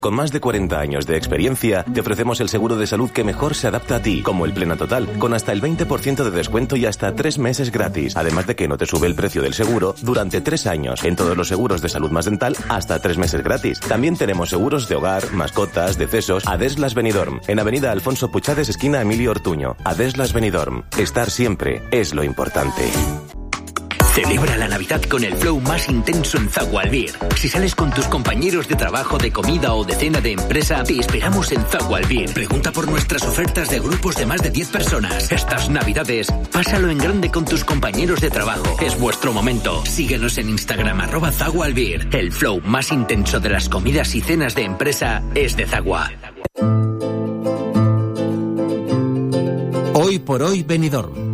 Con más de 40 años de experiencia, te ofrecemos el seguro de salud que mejor se adapta a ti, como el Plena Total, con hasta el 20% de descuento y hasta 3 meses gratis. Además de que no te sube el precio del seguro durante 3 años. En todos los seguros de salud más dental, hasta 3 meses gratis. También tenemos seguros de hogar, mascotas, decesos. Adeslas Benidorm, en Avenida Alfonso Puchades, esquina Emilio Ortuño. Adeslas Benidorm. Estar siempre es lo importante. Celebra la Navidad con el flow más intenso en Zagual Beer. Si sales con tus compañeros de trabajo, de comida o de cena de empresa, te esperamos en Zagual Beer. Pregunta por nuestras ofertas de grupos de más de 10 personas. Estas Navidades, pásalo en grande con tus compañeros de trabajo. Es vuestro momento. Síguenos en Instagram, @Zagual Beer. El flow más intenso de las comidas y cenas de empresa es de Zagua. Hoy por hoy Benidorm.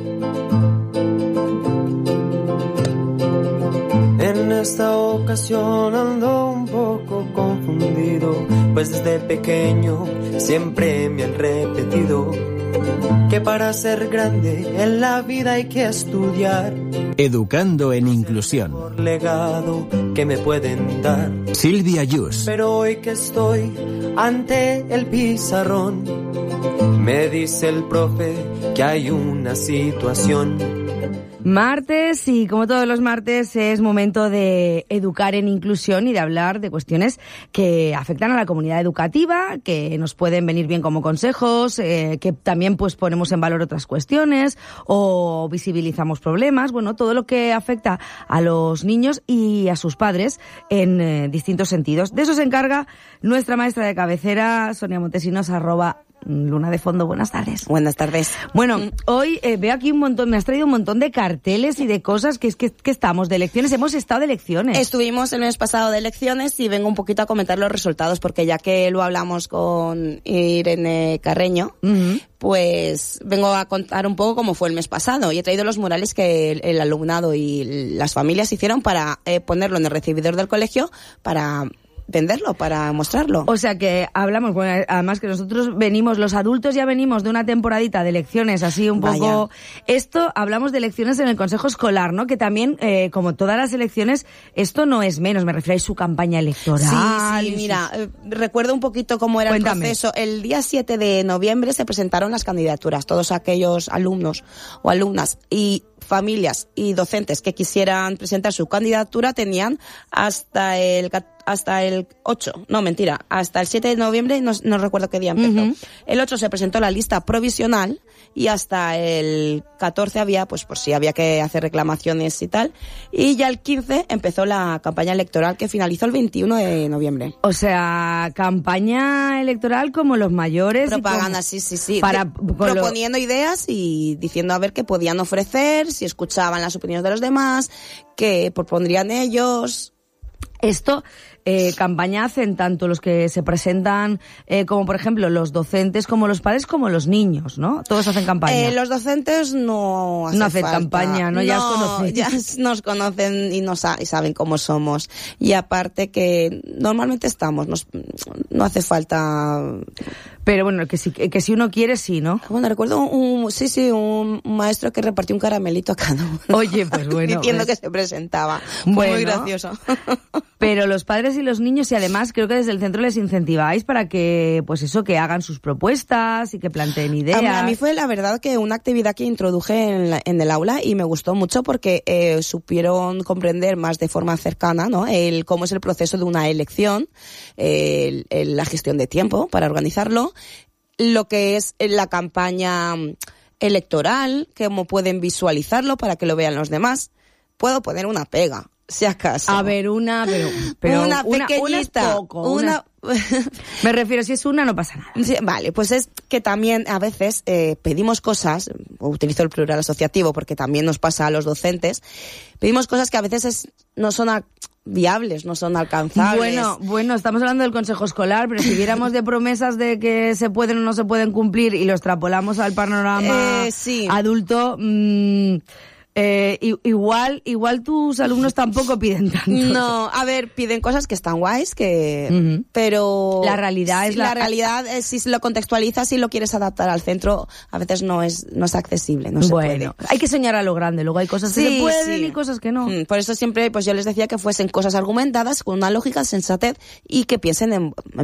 En esta ocasión ando un poco confundido, pues desde pequeño siempre me han repetido que para ser grande en la vida hay que estudiar. Educando en inclusión. Por legado que me pueden dar. Silvia Yus. Pero hoy que estoy ante el pizarrón, me dice el profe que hay una situación. Martes, y como todos los martes es momento de educar en inclusión y de hablar de cuestiones que afectan a la comunidad educativa, que nos pueden venir bien como consejos, que también pues ponemos en valor otras cuestiones o visibilizamos problemas, bueno, todo lo que afecta a los niños y a sus padres en distintos sentidos. De eso se encarga nuestra maestra de cabecera, Sonia Montesinos, @Luna de Fondo. Buenas tardes. Buenas tardes. Bueno, hoy veo aquí me has traído un montón de carteles y de cosas que estamos de elecciones. Hemos estado de elecciones. Estuvimos el mes pasado de elecciones y vengo un poquito a comentar los resultados porque ya que lo hablamos con Irene Carreño, pues vengo a contar un poco cómo fue el mes pasado y he traído los murales que el alumnado y las familias hicieron para ponerlo en el recibidor del colegio para venderlo, para mostrarlo. O sea que hablamos, bueno, además que nosotros los adultos ya venimos de una temporadita de elecciones así un poco. Esto, hablamos de elecciones en el Consejo Escolar, ¿no? Que también, como todas las elecciones, esto no es menos, me refiero a su campaña electoral. Sí, mira, recuerdo un poquito cómo era el proceso. El día 7 de noviembre se presentaron las candidaturas, todos aquellos alumnos o alumnas y familias y docentes que quisieran presentar su candidatura tenían hasta el 7 de noviembre, no recuerdo qué día empezó. El 8 se presentó la lista provisional y hasta el 14 había, pues por si había que hacer reclamaciones y tal. Y ya el 15 empezó la campaña electoral que finalizó el 21 de noviembre. O sea, campaña electoral como los mayores. Propaganda, sí. Proponiendo ideas y diciendo a ver qué podían ofrecer, si escuchaban las opiniones de los demás, qué propondrían ellos. Esto, campaña hacen tanto los que se presentan como, por ejemplo, los docentes, como los padres, como los niños, ¿no? Todos hacen campaña. Los docentes no hacen campaña, ¿no? Ya os conocen. Ya nos conocen y saben cómo somos. Y aparte que normalmente no hace falta. Pero bueno, que si uno quiere, sí, ¿no? Bueno, recuerdo un maestro que repartió un caramelito a cada uno. Oye, pues bueno. Diciendo que se presentaba. Fue muy gracioso. Pero los padres y los niños, y además creo que desde el centro les incentiváis para que, pues eso, que hagan sus propuestas y que planteen ideas. A mí fue la verdad que una actividad que introduje en el aula y me gustó mucho porque supieron comprender más de forma cercana, ¿no? Cómo es el proceso de una elección, la gestión de tiempo para organizarlo, lo que es la campaña electoral, cómo pueden visualizarlo para que lo vean los demás. Puedo poner una pega, si acaso. A ver, pero una pequeñita. Me refiero, si es una, no pasa nada. Sí, vale, pues es que también a veces pedimos cosas, utilizo el plural asociativo porque también nos pasa a los docentes, pedimos cosas que a veces no son viables, no son alcanzables. Bueno, estamos hablando del Consejo Escolar, pero si viéramos de promesas de que se pueden o no se pueden cumplir y lo extrapolamos al panorama adulto, Igual tus alumnos tampoco piden tanto. No, a ver, piden cosas que están guays, pero la realidad es la realidad es, si lo contextualizas y lo quieres adaptar al centro, a veces no es accesible, no se puede. Hay que soñar a lo grande, luego hay cosas que se pueden y cosas que no. Por eso siempre pues yo les decía que fuesen cosas argumentadas con una lógica, sensatez y que piensen en